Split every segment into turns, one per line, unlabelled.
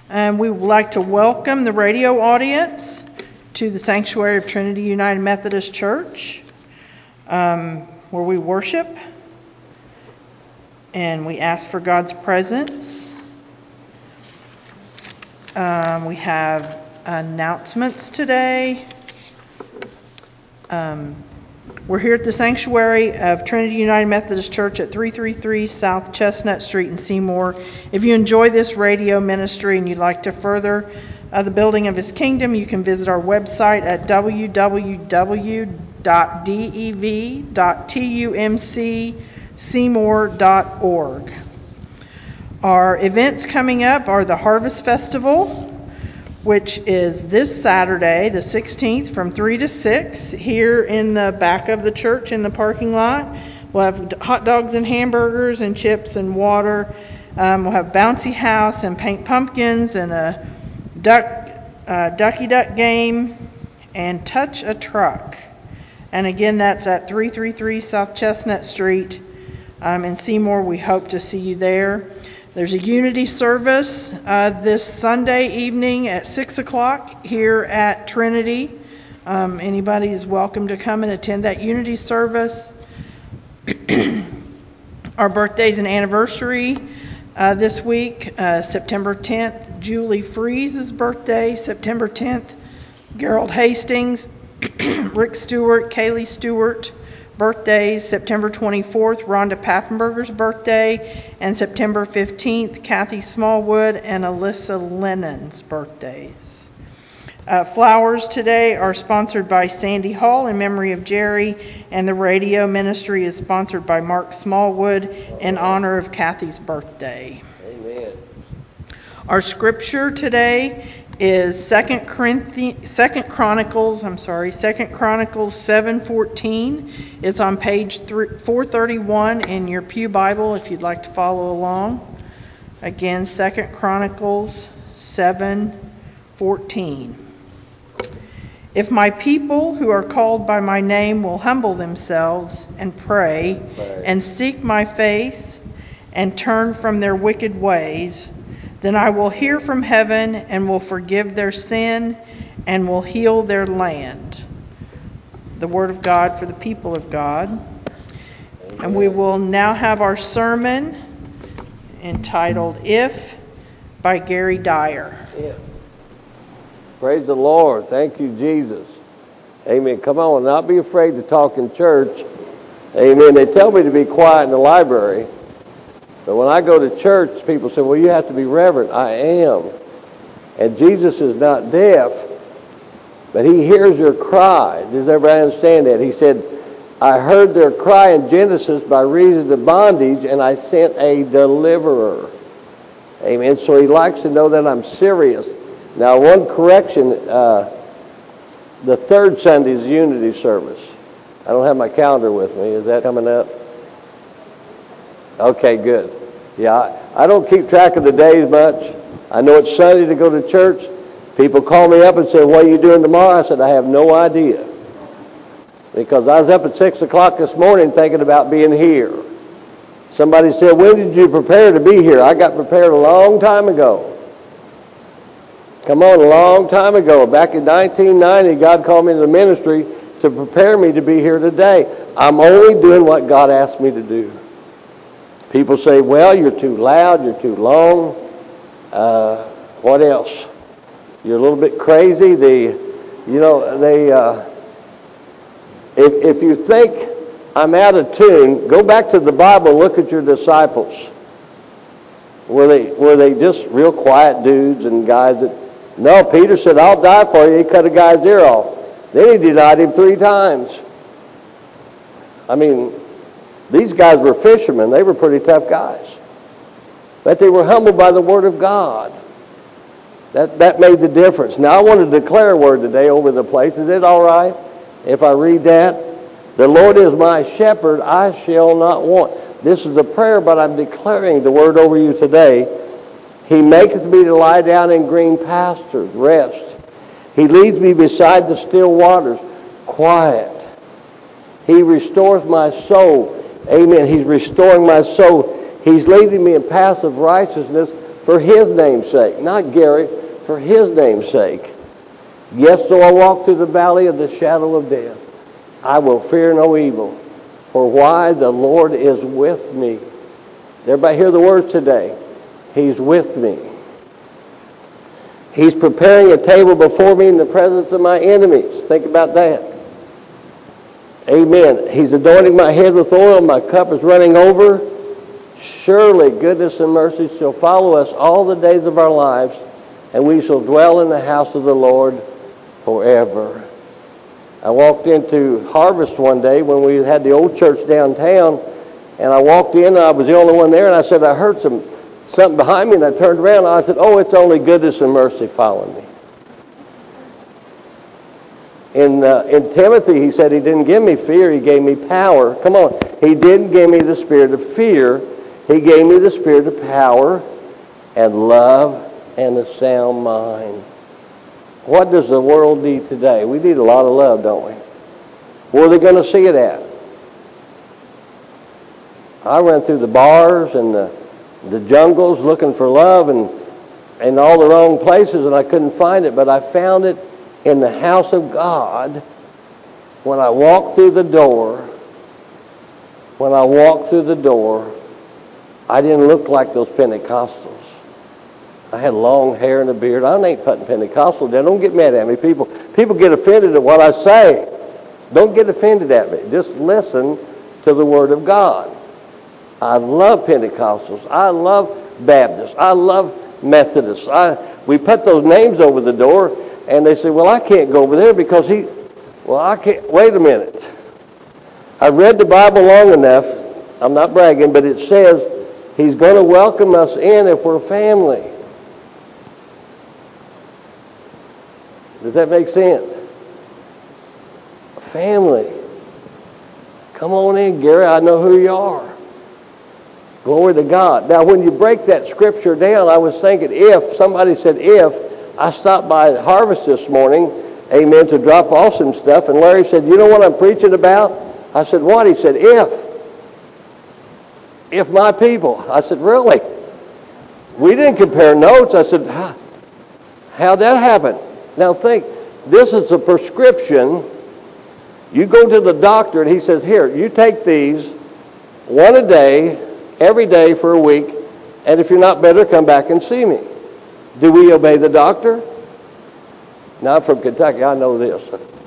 And we would like to welcome the radio audience to the sanctuary of Trinity United Methodist Church, where we worship and we ask for God's presence. We have announcements today. We're here at the sanctuary of Trinity United Methodist Church at 333 South Chestnut Street in Seymour. If you enjoy this radio ministry and you'd like to further the building of His kingdom, you can visit our website at www.dev.tumcseymour.org. Our events coming up are the Harvest Festival, which is this Saturday, the 16th, from 3 to 6, here in the back of the church in the parking lot. We'll have hot dogs and hamburgers and chips and water. We'll have bouncy house and paint pumpkins and a ducky duck game and touch a truck. And again, that's at 333 South Chestnut Street in Seymour. We hope to see you there. There's a unity service this Sunday evening at 6 o'clock here at Trinity. Anybody is welcome to come and attend that unity service. Our birthdays and anniversary this week, September 10th, Julie Freese's birthday. September 10th, Gerald Hastings, Rick Stewart, Kaylee Stewart. Birthdays, September 24th, Rhonda Papenberger's birthday, and September 15th, Kathy Smallwood and Alyssa Lennon's birthdays. Flowers today are sponsored by Sandy Hall in memory of Jerry, and the radio ministry is sponsored by Mark Smallwood in honor of Kathy's birthday.
Amen.
Our scripture today is 2 Chronicles 7:14. It's on page 431 in your Pew Bible if you'd like to follow along. Again, 2 Chronicles 7:14. If my people who are called by my name will humble themselves and pray and seek my face and turn from their wicked ways, then I will hear from heaven and will forgive their sin and will heal their land. The word of God for the people of God. Amen. And we will now have our sermon entitled If by Gary Dyer.
Yeah. Praise the Lord. Thank you, Jesus. Amen. Come on, not be afraid to talk in church. Amen. They tell me to be quiet in the library. But when I go to church, people say, well, you have to be reverent. I am. And Jesus is not deaf, but He hears your cry. Does everybody understand that? He said, I heard their cry in Genesis by reason of bondage, and I sent a deliverer. Amen. So He likes to know that I'm serious. Now, one correction, the third Sunday is Unity service. I don't have my calendar with me. Is that coming up? Okay, good. Yeah, I don't keep track of the days much. I know it's Sunday to go to church. People call me up and say, what are you doing tomorrow? I said, I have no idea. Because I was up at 6 o'clock this morning thinking about being here. Somebody said, when did you prepare to be here? I got prepared a long time ago. Come on, a long time ago. Back in 1990, God called me to the ministry to prepare me to be here today. I'm only doing what God asked me to do. People say, well, you're too loud, you're too long. What else? You're a little bit crazy. If you think I'm out of tune, go back to the Bible, look at your disciples. Were they just real quiet dudes and guys that... No, Peter said, I'll die for you. He cut a guy's ear off. Then he denied Him 3 times. I mean... These guys were fishermen. They were pretty tough guys. But they were humbled by the Word of God. That made the difference. Now, I want to declare a word today over the place. Is it all right if I read that? The Lord is my shepherd, I shall not want. This is a prayer, but I'm declaring the word over you today. He maketh me to lie down in green pastures, rest. He leads me beside the still waters, quiet. He restores my soul. Amen. He's restoring my soul. He's leading me in paths of righteousness For His name's sake. Not Gary, for His name's sake. Yes, though I walk through the valley of the shadow of death, I will fear no evil. For why? The Lord is with me. Everybody hear the words today. He's with me. He's preparing a table before me in the presence of my enemies. Think about that. Amen. He's anointing my head with oil. My cup is running over. Surely goodness and mercy shall follow us all the days of our lives, and we shall dwell in the house of the Lord forever. I walked into Harvest one day when we had the old church downtown, and I walked in, and I was the only one there, and I said, I heard something behind me, and I turned around, and I said, oh, it's only goodness and mercy following me. In Timothy, he said he didn't give me fear, he gave me power. Come on. He didn't give me the spirit of fear. He gave me the spirit of power and love and a sound mind. What does the world need today? We need a lot of love, don't we? Where are they going to see it at? I ran through the bars and the jungles looking for love and all the wrong places, and I couldn't find it, but I found it in the house of God. When I walked through the door, I didn't look like those Pentecostals. I had long hair and a beard. I ain't putting Pentecostal down. Don't get mad at me. People get offended at what I say. Don't get offended at me. Just listen to the Word of God. I love Pentecostals. I love Baptists. I love Methodists. We put those names over the door, and they say, well, I can't go over there because I can't. Wait a minute. I've read the Bible long enough. I'm not bragging, but it says He's going to welcome us in if we're family. Does that make sense? Family. Come on in, Gary. I know who you are. Glory to God. Now, when you break that scripture down, I was thinking somebody said I stopped by Harvest this morning, amen, to drop off some stuff, and Larry said, you know what I'm preaching about? I said, what? He said, if my people. I said, really? We didn't compare notes. I said, how'd that happen? Now think, this is a prescription. You go to the doctor and he says, here, you take these one a day, every day for a week, and if you're not better, come back and see me. Do we obey the doctor? Now, I'm from Kentucky. I know this.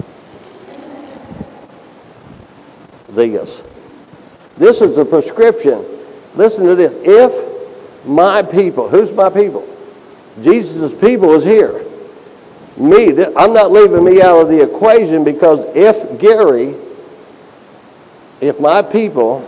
This is a prescription. Listen to this. If my people, who's my people? Jesus' people is here. I'm not leaving me out of the equation, because if my people,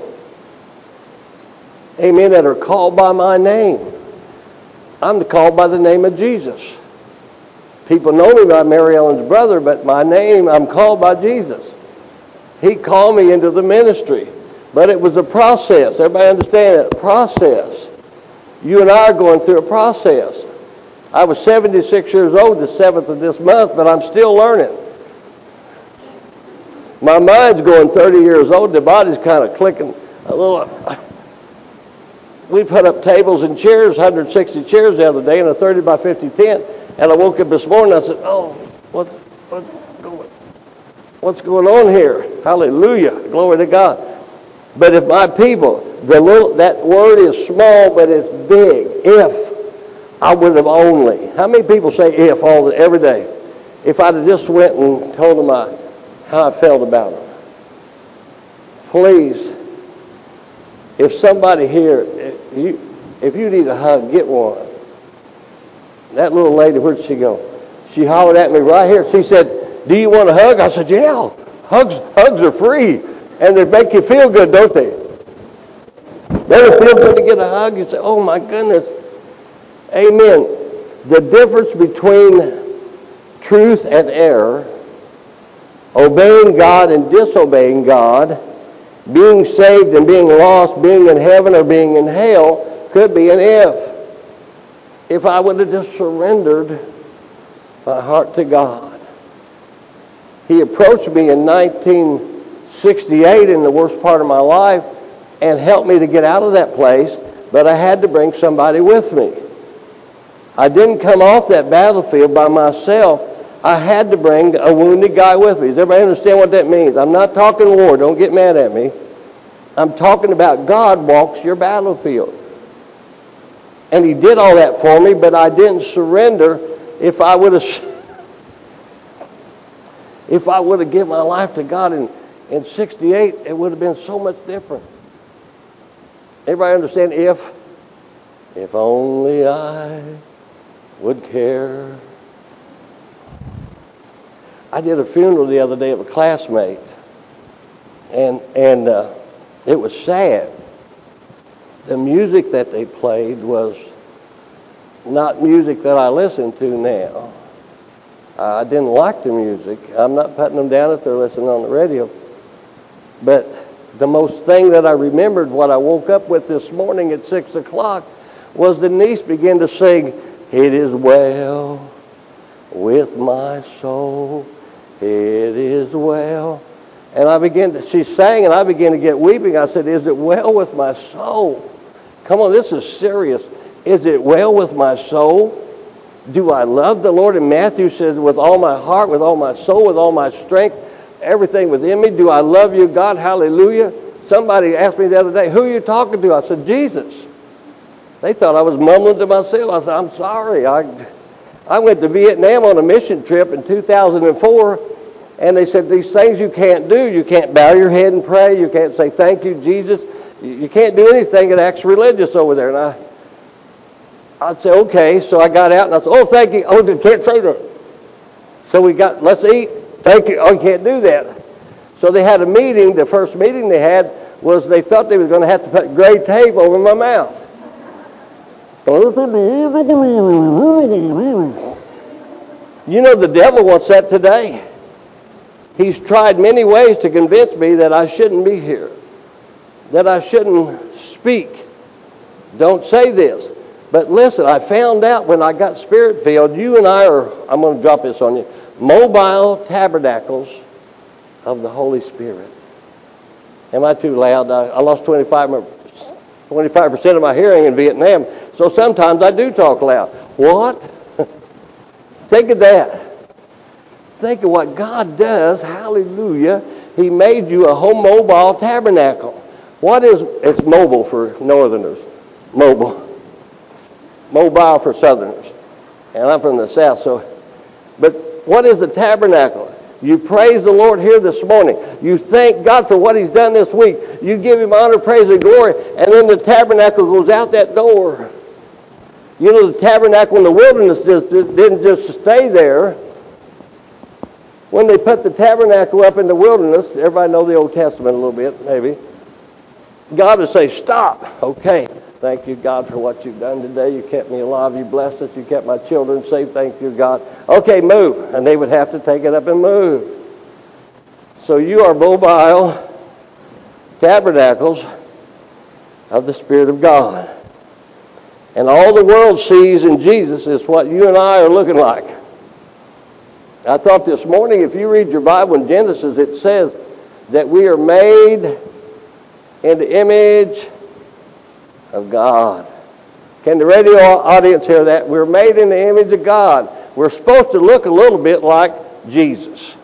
amen, that are called by my name, I'm called by the name of Jesus. People know me by Mary Ellen's brother, but my name, I'm called by Jesus. He called me into the ministry. But it was a process. Everybody understand that? A process. You and I are going through a process. I was 76 years old the 7th of this month, but I'm still learning. My mind's going 30 years old. The body's kind of clicking a little. We put up tables and chairs, 160 chairs the other day in a 30 by 50 tent. And I woke up this morning and I said, oh, what's going on here? Hallelujah. Glory to God. But if my people, that word is small, but it's big. If I would have only. How many people say if every day? If I'd have just went and told them how I felt about them. Please, if somebody here, if you need a hug, get one. That little lady, where'd she go? She hollered at me right here. She said, do you want a hug? I said, yeah. Hugs are free. And they make you feel good, don't they? Doesn't it feel good to get a hug? You say, oh my goodness. Amen. The difference between truth and error, obeying God and disobeying God, being saved and being lost, being in heaven or being in hell, could be an if. If I would have just surrendered my heart to God. He approached me in 1968 in the worst part of my life and helped me to get out of that place, but I had to bring somebody with me. I didn't come off that battlefield by myself. I had to bring a wounded guy with me. Does everybody understand what that means? I'm not talking war. Don't get mad at me. I'm talking about God walks your battlefield. And he did all that for me, but I didn't surrender. If I would have given my life to God in 68, it would have been so much different. Everybody understand? If only I would care. I did a funeral the other day of a classmate, and it was sad. The music that they played was not music that I listen to now. I didn't like the music. I'm not putting them down if they're listening on the radio. But the most thing that I remembered, what I woke up with this morning at 6 o'clock, was the niece began to sing, "It is well with my soul. It is well." And she sang, and I began to get weeping. I said, "Is it well with my soul?" Come on, this is serious. Is it well with my soul? Do I love the Lord? And Matthew says, with all my heart, with all my soul, with all my strength, everything within me. Do I love you, God? Hallelujah. Somebody asked me the other day, "Who are you talking to?" I said, "Jesus." They thought I was mumbling to myself. I said, "I'm sorry. I went to Vietnam on a mission trip in 2004, and they said, these things you can't do. You can't bow your head and pray. You can't say, 'Thank you, Jesus.' You can't do anything that acts religious over there." And I'd say, "Okay." So I got out and I said, "Oh, thank you." "Oh, you can't say that." So let's eat. "Thank you." "Oh, you can't do that." So they had a meeting. The first meeting they had was they thought they were going to have to put gray tape over my mouth. You know, the devil wants that today. He's tried many ways to convince me that I shouldn't be here, that I shouldn't speak. Don't say this. But listen, I found out when I got Spirit-filled, you and I are, I'm going to drop this on you, mobile tabernacles of the Holy Spirit. Am I too loud? I lost 25% of my hearing in Vietnam, so sometimes I do talk loud. What? Think of that. Think of what God does. Hallelujah. He made you a home mobile tabernacle. It's mobile for northerners. Mobile for southerners. And I'm from the south, but what is the tabernacle? You praise the Lord here this morning. You thank God for what he's done this week. You give him honor, praise, and glory, and then the tabernacle goes out that door. You know, the tabernacle in the wilderness didn't just stay there. When they put the tabernacle up in the wilderness, everybody know the Old Testament a little bit, maybe. God would say, "Stop." "Okay. Thank you, God, for what you've done today. You kept me alive. You blessed us. You kept my children safe. Thank you, God." "Okay, move." And they would have to take it up and move. So you are mobile tabernacles of the Spirit of God. And all the world sees in Jesus is what you and I are looking like. I thought this morning, if you read your Bible in Genesis, it says that we are made in the image of God. Can the radio audience hear that? We're made in the image of God. We're supposed to look a little bit like Jesus.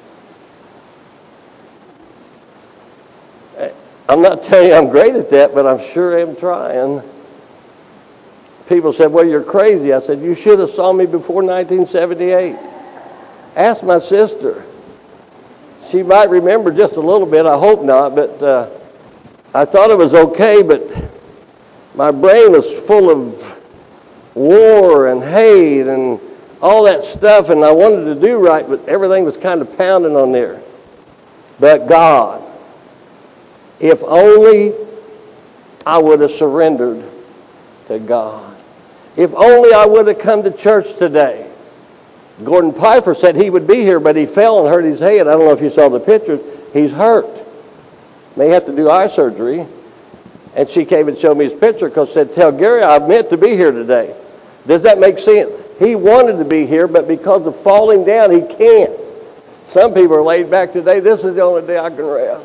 I'm not telling you I'm great at that, but I'm sure I'm trying. People said, "Well, you're crazy." I said, "You should have saw me before 1978. Ask my sister. She might remember just a little bit. I hope not, but I thought it was okay, but my brain was full of war and hate and all that stuff, and I wanted to do right, but everything was kind of pounding on there. But God, if only I would have surrendered to God. If only I would have come to church today. Gordon Piper said he would be here, but he fell and hurt his head. I don't know if you saw the pictures. He's hurt. May have to do eye surgery. And she came and showed me his picture because said, "Tell Gary I meant to be here today." Does that make sense? He wanted to be here, but because of falling down, he can't. Some people are laid back today. This is the only day I can rest.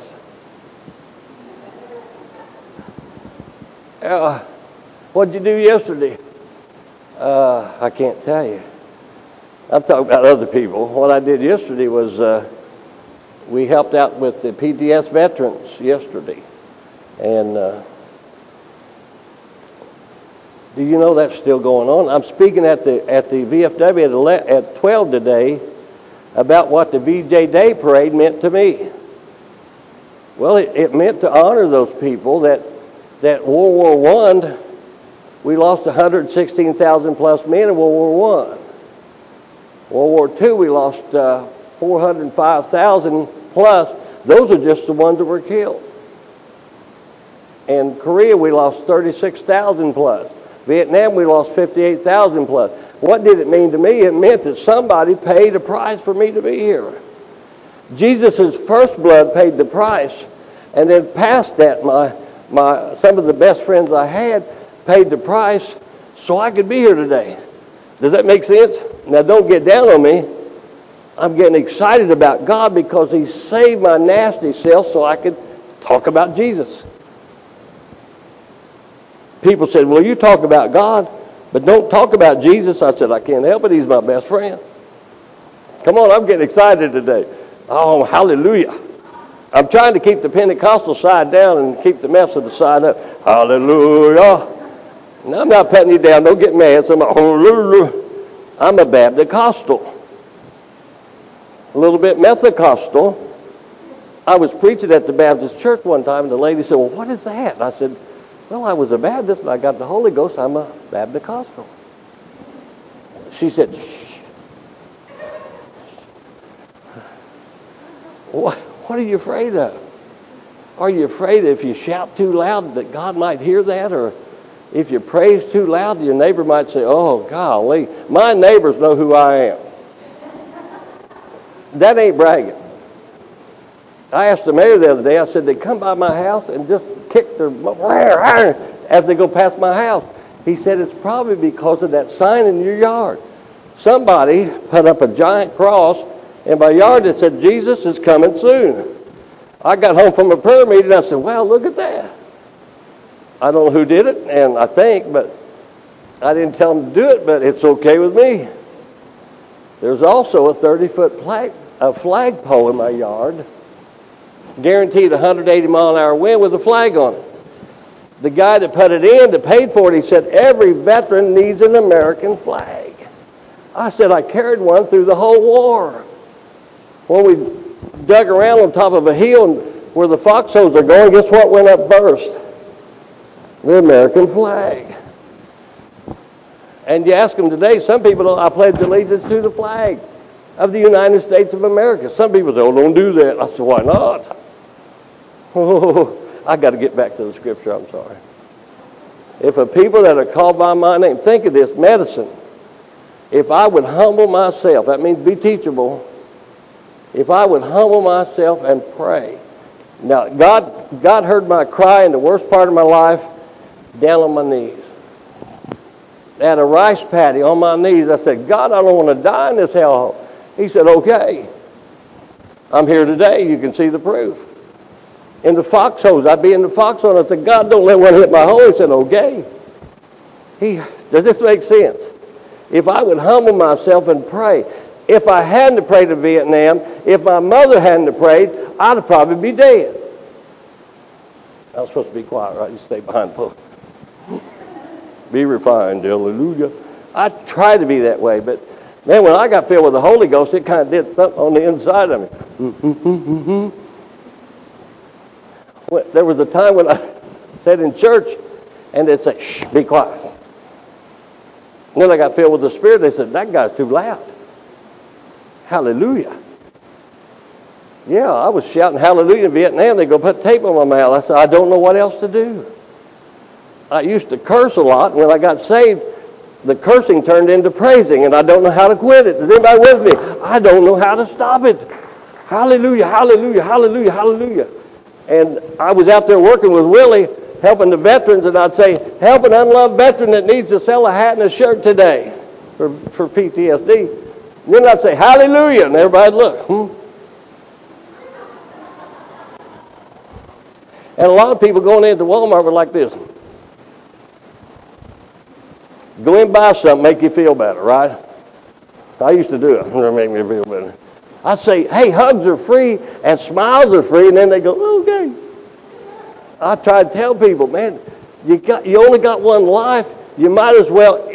What'd you do yesterday? I can't tell you. I'm talking about other people. What I did yesterday was we helped out with the PTS veterans yesterday. And do you know that's still going on? I'm speaking at the VFW at 12 today about what the VJ Day Parade meant to me. Well, it meant to honor those people that World War I, we lost 116,000 plus men in World War I. World War II, we lost 405,000 plus. Those are just the ones that were killed. In Korea, we lost 36,000 plus. Vietnam, we lost 58,000 plus. What did it mean to me? It meant that somebody paid a price for me to be here. Jesus' first blood paid the price, and then past that, some of the best friends I had paid the price so I could be here today. Does that make sense? Now, don't get down on me. I'm getting excited about God because He saved my nasty self so I could talk about Jesus. People said, well, you talk about God, but don't talk about Jesus. I said, I can't help it. He's my best friend. Come on, I'm getting excited today. Oh, hallelujah. I'm trying to keep the Pentecostal side down and keep the Methodist side up. Hallelujah. Now, I'm not putting you down. Don't get mad. So I'm a Baptist-costal. A little bit Method-costal. I was preaching at the Baptist church one time, and the lady said, well, what is that? And I said, well, I was a Baptist, and I got the Holy Ghost. I'm a Baptist-costal. She said, shh. What are you afraid of? Are you afraid if you shout too loud that God might hear that? Or if you praise too loud, your neighbor might say, oh, golly, my neighbors know who I am. That ain't bragging. I asked the mayor the other day, I said, they come by my house and just kick their as they go past my house. He said, it's probably because of that sign in your yard. Somebody put up a giant cross in my yard that said, Jesus is coming soon. I got home from a prayer meeting, and I said, wow, look at that. I don't know who did it, and I think, but I didn't tell them to do it, but it's okay with me. There's also a 30-foot flagpole in my yard, guaranteed 180 mile an hour wind with a flag on it. The guy that put it in, that paid for it, he said, every veteran needs an American flag. I said, I carried one through the whole war. When we dug around on top of a hill where the foxholes are going, guess what went up first? The American flag. And you ask them today, some people don't, I pledge allegiance to the flag of the United States of America. Some people say, oh, don't do that. I said, why not? Oh, I got to get back to the scripture, I'm sorry. If a people that are called by my name, think of this, medicine. If I would humble myself, that means be teachable. If I would humble myself and pray. Now, God heard my cry in the worst part of my life, down on my knees. At a rice paddy on my knees, I said, God, I don't want to die in this hellhole. He said, okay. I'm here today. You can see the proof. In the foxholes, I'd be in the foxhole, and I said, God, don't let one hit my hole. He said, okay. Does this make sense? If I would humble myself and pray, if I hadn't prayed in Vietnam, if my mother hadn't prayed, I'd probably be dead. I was supposed to be quiet, right? You stay behind the pulpit. Be refined, hallelujah. I try to be that way, but man, when I got filled with the Holy Ghost, it kind of did something on the inside of me. There was a time when I sat in church, and they'd say, shh, be quiet. And then I got filled with the Spirit. They said, that guy's too loud. Hallelujah. Yeah, I was shouting hallelujah in Vietnam. They go put tape on my mouth. I said, I don't know what else to do. I used to curse a lot. When I got saved, the cursing turned into praising, and I don't know how to quit it. Is anybody with me? I don't know how to stop it. Hallelujah, hallelujah, hallelujah, hallelujah. And I was out there working with Willie, helping the veterans, and I'd say, help an unloved veteran that needs to sell a hat and a shirt today for PTSD. And then I'd say, hallelujah, and everybody'd look. And a lot of people going into Walmart were like this. Go in and buy something, make you feel better, right? I used to do it. It make me feel better. I say, hey, hugs are free and smiles are free, and then they go, okay. I try to tell people, man, you only got one life. You might as well,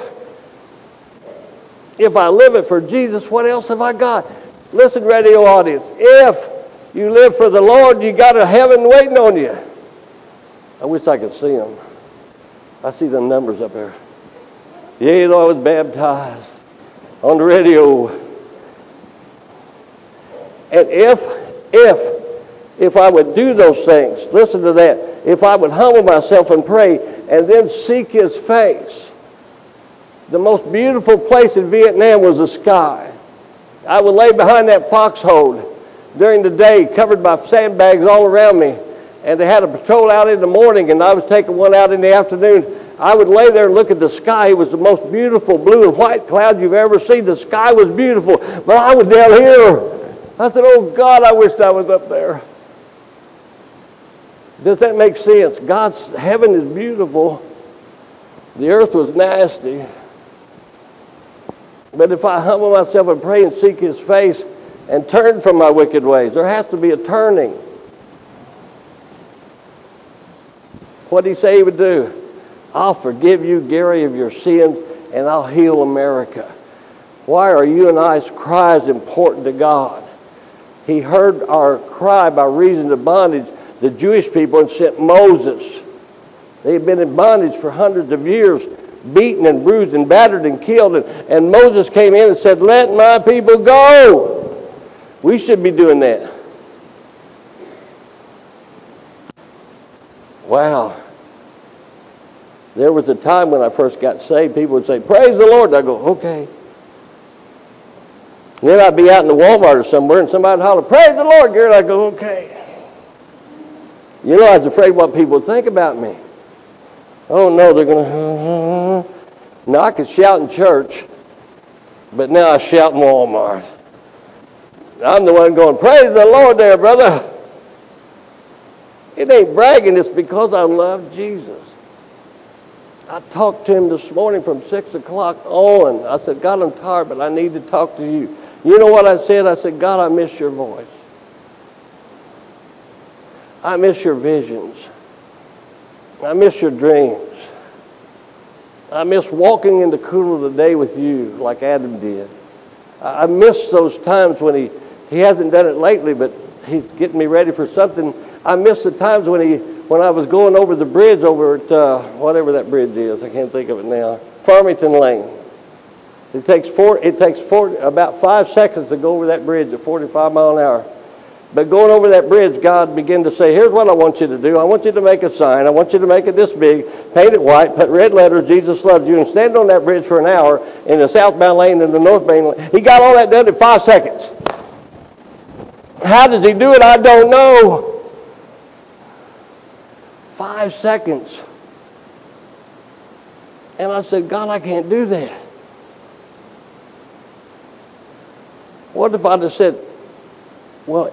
if I live it for Jesus, what else have I got? Listen, radio audience, if you live for the Lord, you got a heaven waiting on you. I wish I could see them. I see the numbers up there. Yea, though I was baptized on the radio. And if I would do those things, listen to that, if I would humble myself and pray and then seek His face, the most beautiful place in Vietnam was the sky. I would lay behind that foxhole during the day, covered by sandbags all around me, and they had a patrol out in the morning, and I was taking one out in the afternoon. I would lay there and look at the sky. It was the most beautiful blue and white clouds you've ever seen. The sky was beautiful, but I was down here. I said, oh God, I wished I was up there. Does that make sense? God's heaven is beautiful. The earth was nasty. But if I humble myself and pray and seek His face and turn from my wicked ways, there has to be a turning. What did He say He would do? I'll forgive you, Gary, of your sins, and I'll heal America. Why are you and I's cries important to God? He heard our cry by reason of bondage. The Jewish people had sent Moses. They had been in bondage for hundreds of years, beaten and bruised and battered and killed. And Moses came in and said, let my people go. We should be doing that. Wow. There was a time when I first got saved, people would say, praise the Lord. And I go, okay. And then I'd be out in the Walmart or somewhere and somebody would holler, praise the Lord, Gary. And I go, okay. You know, I was afraid what people would think about me. Oh, no, they're going to... Now, I could shout in church, but now I shout in Walmart. I'm the one going, praise the Lord there, brother. It ain't bragging. It's because I love Jesus. I talked to Him this morning from 6 o'clock on. I said, God, I'm tired, but I need to talk to you. You know what I said? I said, God, I miss your voice. I miss your visions. I miss your dreams. I miss walking in the cool of the day with you like Adam did. I miss those times when he hasn't done it lately, but He's getting me ready for something. I miss the times when I was going over the bridge over at whatever that bridge is. I can't think of it now. Farmington Lane. It takes about 5 seconds to go over that bridge at 45 miles an hour. But going over that bridge, God began to say, here's what I want you to do. I want you to make a sign. I want you to make it this big, paint it white, put red letters, Jesus loves you, and stand on that bridge for an hour in the southbound lane and the northbound lane. He got all that done in 5 seconds. How does He do it? I don't know. 5 seconds. And I said, God, I can't do that. What if I just said, well,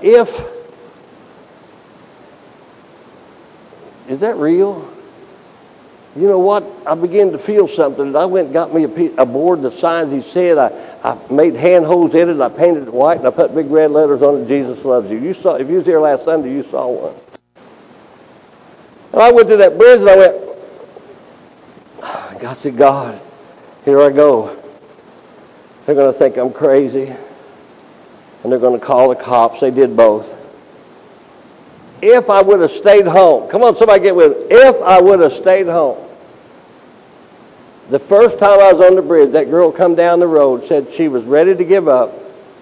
is that real? You know what? I began to feel something. I went and got me a board, the signs He said. I made handholds in it. I painted it white, and I put big red letters on it, Jesus loves you. You saw, if you was here last Sunday, you saw one. And I went to that bridge, and I went, I said, God, here I go. They're going to think I'm crazy. And they're going to call the cops. They did both. If I would have stayed home. Come on, somebody get with me. If I would have stayed home. The first time I was on the bridge, that girl come down the road, said she was ready to give up.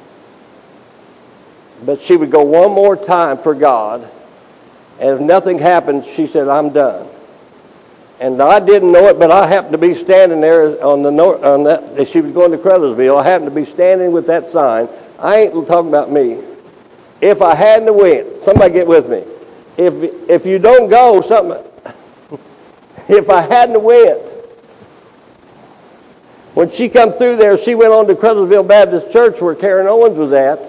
But she would go one more time for God. And if nothing happened, she said, I'm done. And I didn't know it, but I happened to be standing there on that. She was going to Crothersville. I happened to be standing with that sign. I ain't talking about me. If I hadn't went, somebody get with me. If you don't go, something. If I hadn't went, when she come through there, she went on to Crothersville Baptist Church where Karen Owens was at,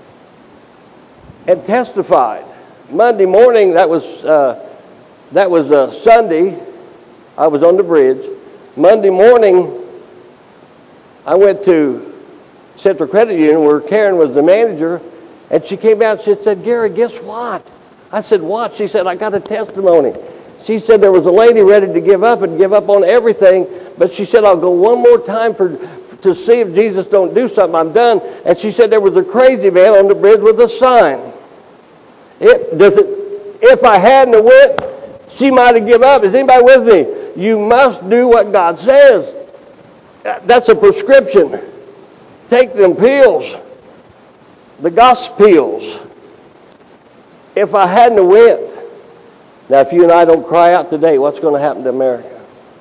and testified. Monday morning, that was Sunday. I was on the bridge. Monday morning, I went to Central Credit Union where Karen was the manager, and she came out and she said, Gary, guess what? I said, what? She said, I got a testimony. She said there was a lady ready to give up on everything, but she said, I'll go one more time to see if Jesus don't do something. I'm done. And she said there was a crazy man on the bridge with a sign. If I hadn't went, she might have given up. Is anybody with me? You must do what God says. That's a prescription. Take them pills, the gospel pills. If I hadn't went, now if you and I don't cry out today, what's going to happen to America?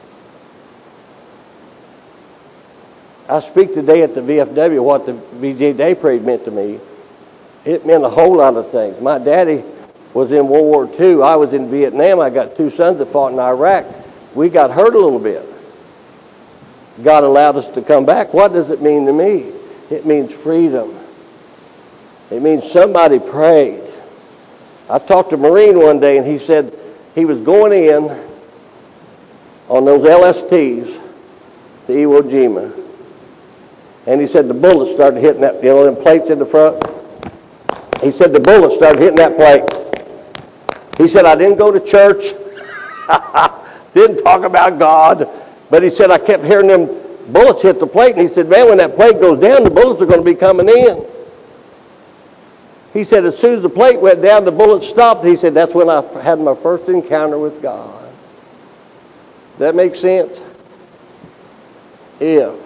I speak today at the VFW what the VJ Day Parade meant to me. It meant a whole lot of things. My daddy was in World War II. I was in Vietnam. I got two sons that fought in Iraq. We got hurt a little bit. God allowed us to come back. What does it mean to me? It means freedom. It means somebody prayed. I talked to a Marine one day, and he said he was going in on those LSTs to Iwo Jima. And he said the bullets started hitting that, them plates in the front. He said the bullets started hitting that plate. He said, I didn't go to church. Didn't talk about God. But he said, I kept hearing them bullets hit the plate. And he said, man, when that plate goes down, the bullets are going to be coming in. He said, as soon as the plate went down, the bullets stopped. He said, that's when I had my first encounter with God. That makes sense? If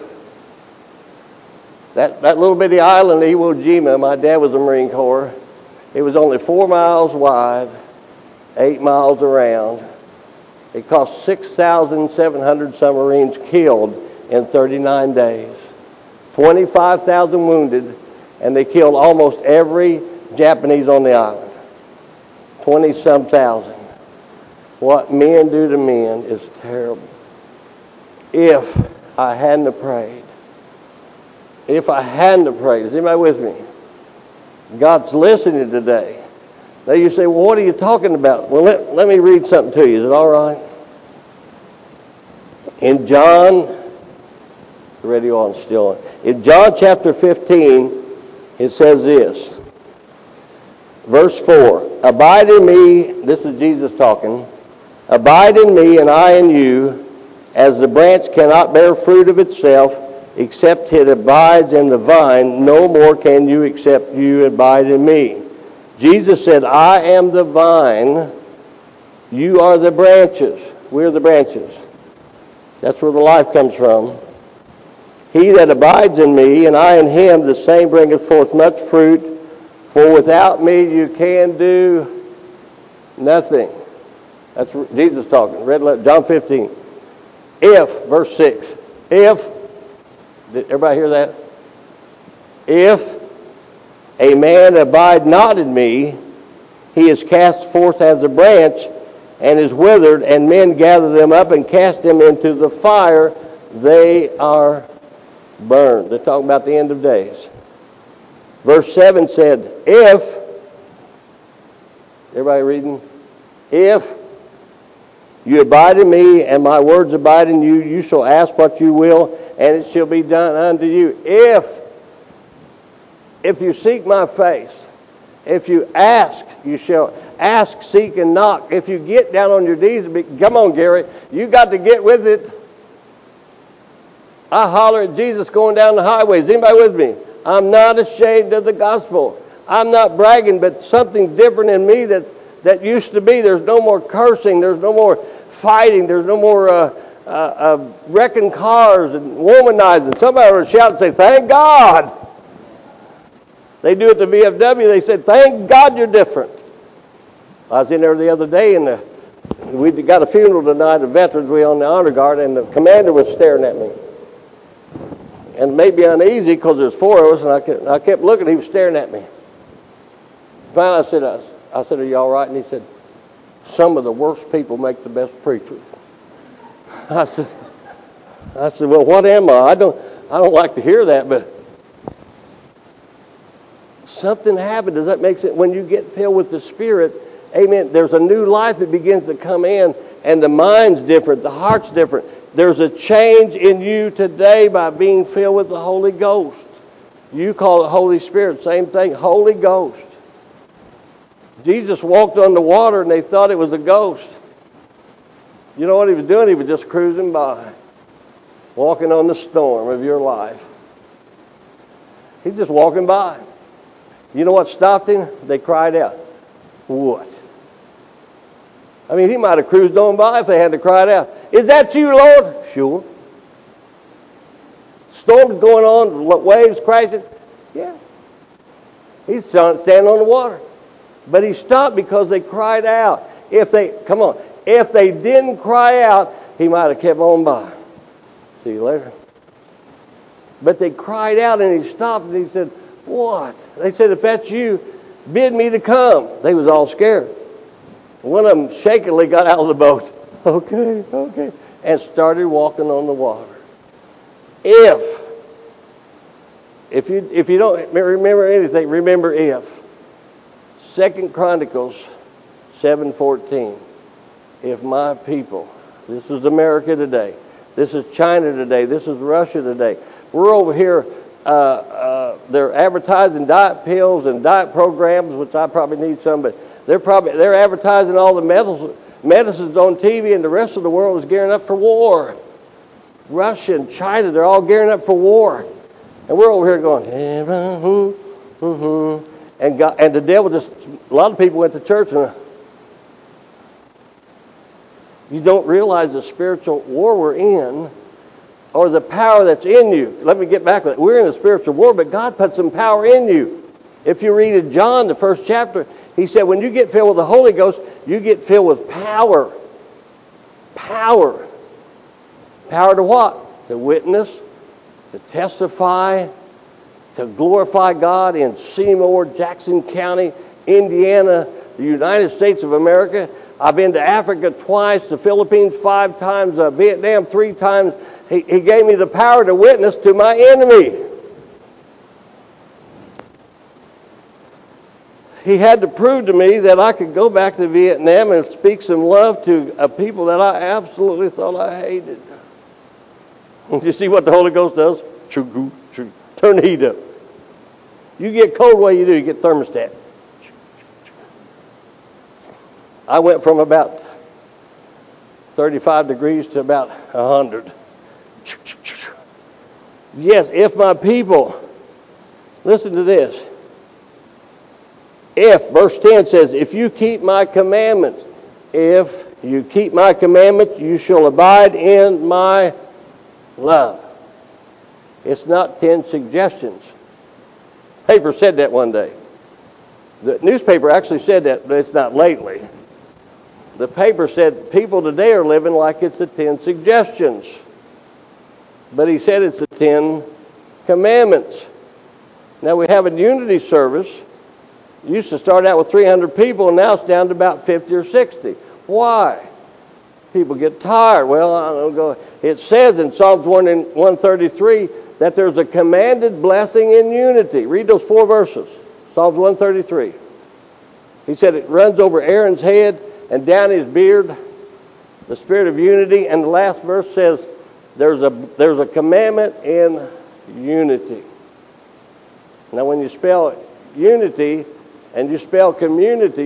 that little bitty island, Iwo Jima, my dad was a Marine Corps. It was only 4 miles wide, 8 miles around. It cost 6,700 submarines killed in 39 days, 25,000 wounded, and they killed almost every Japanese on the island, 20-some thousand. What men do to men is terrible. If I hadn't have prayed, is anybody with me? God's listening today. Now you say, well, what are you talking about? Well, let me read something to you. Is it all right? In John, the radio on still on. In John chapter 15, it says this. Verse 4, abide in me, this is Jesus talking, abide in me and I in you, as the branch cannot bear fruit of itself, except it abides in the vine, no more can you except you abide in me. Jesus said, I am the vine, you are the branches. We're the branches. That's where the life comes from. He that abides in me, and I in him, the same bringeth forth much fruit, for without me you can do nothing. That's Jesus talking. John 15. If, verse 6, did everybody hear that? If a man abide not in me, he is cast forth as a branch and is withered, and men gather them up and cast them into the fire. They are burned. They're talking about the end of days. Verse 7 said, if, everybody reading? If you abide in me and my words abide in you, you shall ask what you will, and it shall be done unto you. If you seek my face, if you ask, you shall ask, seek, and knock. If you get down on your knees, come on, Gary, you got to get with it. I holler at Jesus going down the highways. Anybody with me? I'm not ashamed of the gospel. I'm not bragging, but something different in me that used to be. There's no more cursing. There's no more fighting. There's no more wrecking cars and womanizing. Somebody would shout and say, thank God. They do at the VFW. They said, thank God you're different. I was in there the other day, and we got a funeral tonight of veterans. We on the honor guard, and the commander was staring at me. And made me uneasy because there's 4 of us, and I kept looking. He was staring at me. Finally, I said, are you all right? And he said, some of the worst people make the best preachers. I said, well, what am I? I don't like to hear that, but something happened. Does that make sense? When you get filled with the Spirit, amen, there's a new life that begins to come in, and the mind's different, the heart's different. There's a change in you today by being filled with the Holy Ghost. You call it Holy Spirit, same thing, Holy Ghost. Jesus walked on the water and they thought it was a ghost. You know what he was doing? He was just cruising by, walking on the storm of your life. He's just walking by. You know what stopped him? They cried out. What? I mean, he might have cruised on by if they hadn't cried out. Is that you, Lord? Sure. Storm's going on, waves crashing. Yeah. He's standing on the water. But he stopped because they cried out. If they didn't cry out, he might have kept on by. See you later. But they cried out and he stopped and he said, what? They said, if that's you, bid me to come. They was all scared. One of them shakily got out of the boat. Okay. And started walking on the water. If you don't remember anything, remember if. 2 Chronicles 7:14. If my people, this is America today, this is China today, this is Russia today. We're over here, they're advertising diet pills and diet programs, which I probably need some, but they're advertising all the medicines on TV, and the rest of the world is gearing up for war. Russia and China, they're all gearing up for war. And we're over here going, and the devil just, a lot of people went to church and you don't realize the spiritual war we're in or the power that's in you. Let me get back with it. We're in a spiritual war, but God put some power in you. If you read in John, the first chapter, he said when you get filled with the Holy Ghost, you get filled with power. Power. Power to what? To witness, to testify, to glorify God in Seymour, Jackson County, Indiana, the United States of America. I've been to Africa twice, the Philippines 5 times, Vietnam 3 times. He gave me the power to witness to my enemy. He had to prove to me that I could go back to Vietnam and speak some love to a people that I absolutely thought I hated. You see what the Holy Ghost does? Turn the heat up. You get cold, what do? You get thermostat. I went from about 35 degrees to about 100. Yes, if my people, listen to this. If, verse 10 says, if you keep my commandments, if you keep my commandments, you shall abide in my love. It's not 10 suggestions. Paper said that one day. The newspaper actually said that, but it's not lately. The paper said people today are living like it's the 10 suggestions. But he said it's the 10 commandments. Now we have a unity service. It used to start out with 300 people, and now it's down to about 50 or 60. Why? People get tired. Well, I don't go. It says in Psalms 133 that there's a commanded blessing in unity. Read those 4 verses. Psalms 133. He said it runs over Aaron's head and down his beard, the spirit of unity. And the last verse says there's a commandment in unity. Now when you spell unity and you spell community,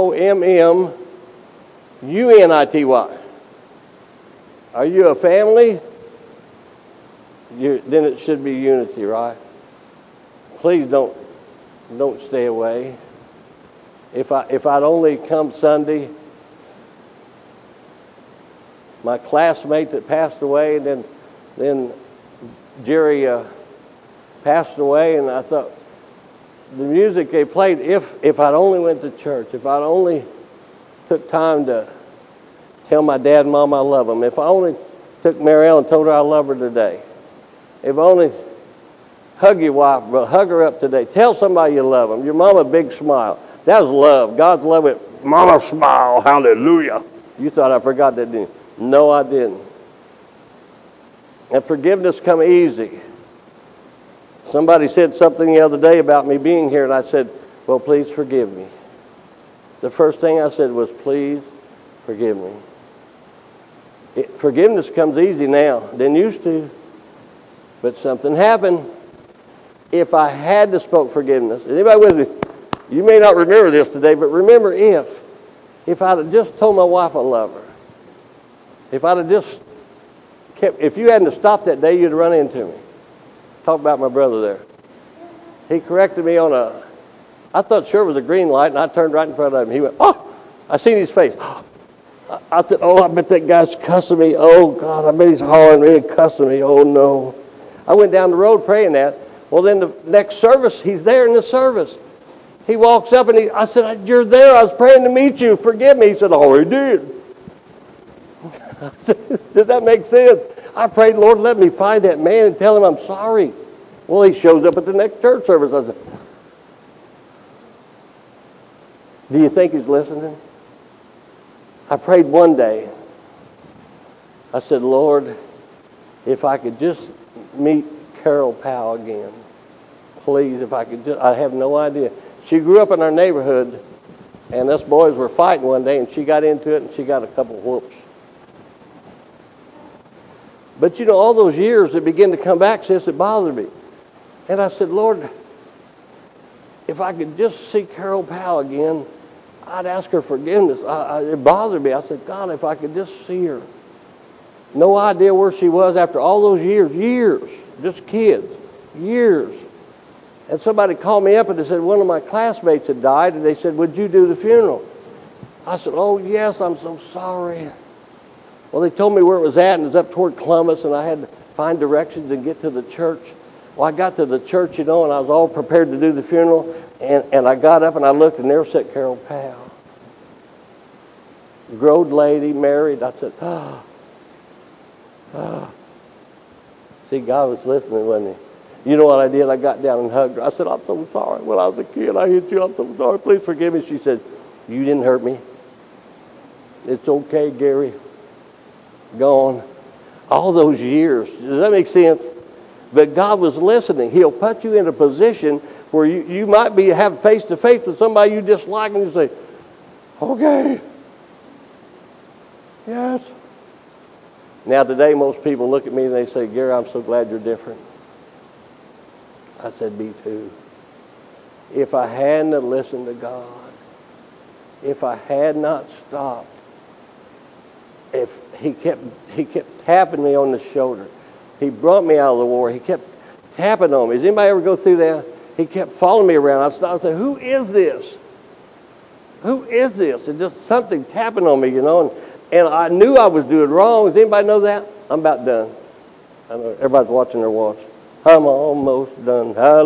COMMUNITY. Are you a family? Then it should be unity, right? Please don't stay away. If I'd only come Sunday, my classmate that passed away, and then Jerry passed away, and I thought the music they played. If I'd only went to church, if I'd only took time to tell my dad and mom I love them, if I only took Marielle and told her I love her today, if I only hug your wife, but hug her up today, tell somebody you love them. Your mama, a big smile. That was love. God's love it. Mama smile. Hallelujah. You thought I forgot that, didn't you? No, I didn't. And forgiveness come easy. Somebody said something the other day about me being here, and I said, well, please forgive me. The first thing I said was, please forgive me. Forgiveness comes easy now. Didn't used to. But something happened. If I had to spoke forgiveness, anybody with me? You may not remember this today, but remember if I'd have just told my wife I love her, if I'd have just if you hadn't stopped that day, you'd run into me. Talk about my brother there. He corrected me on I thought sure it was a green light, and I turned right in front of him. He went, oh! I seen his face. I said, oh, I bet that guy's cussing me. Oh, God, I bet he's hollering at me and cussing me. Oh, no. I went down the road praying that. Well, then the next service, he's there in the service. He walks up, and I said, you're there. I was praying to meet you. Forgive me. He said, oh, he did. I said, does that make sense? I prayed, Lord, let me find that man and tell him I'm sorry. Well, he shows up at the next church service. I said, do you think he's listening? I prayed one day. I said, Lord, if I could just meet Carol Powell again. Please, if I could just, I have no idea. She grew up in our neighborhood, and us boys were fighting one day, and she got into it, and she got a couple of whoops. But, you know, all those years, it began to come back, sis, it bothered me. And I said, Lord, if I could just see Carol Powell again, I'd ask her forgiveness. It bothered me. I said, God, if I could just see her. No idea where she was after all those years, just kids, years. And somebody called me up and they said one of my classmates had died, and they said, would you do the funeral? I said, oh, yes, I'm so sorry. Well, they told me where it was at, and it was up toward Columbus, and I had to find directions and get to the church. Well, I got to the church, you know, and I was all prepared to do the funeral, and I got up and I looked, and there sat Carol Powell. Growed lady, married. I said, See, God was listening, wasn't he? You know what I did? I got down and hugged her. I said, I'm so sorry. When I was a kid, I hit you. I'm so sorry. Please forgive me. She said, you didn't hurt me. It's okay, Gary. Gone. All those years. Does that make sense? But God was listening. He'll put you in a position where you might have face-to-face with somebody you dislike, and you say, okay. Yes. Now today, most people look at me and they say, Gary, I'm so glad you're different. I said, me too. If I hadn't listened to God, if I had not stopped, if he kept tapping me on the shoulder, he brought me out of the war. He kept tapping on me. Does anybody ever go through that? He kept following me around. I stopped and said, who is this? Who is this? And just something tapping on me, you know. And I knew I was doing wrong. Does anybody know that? I'm about done. I know everybody's watching their watch. I'm almost done.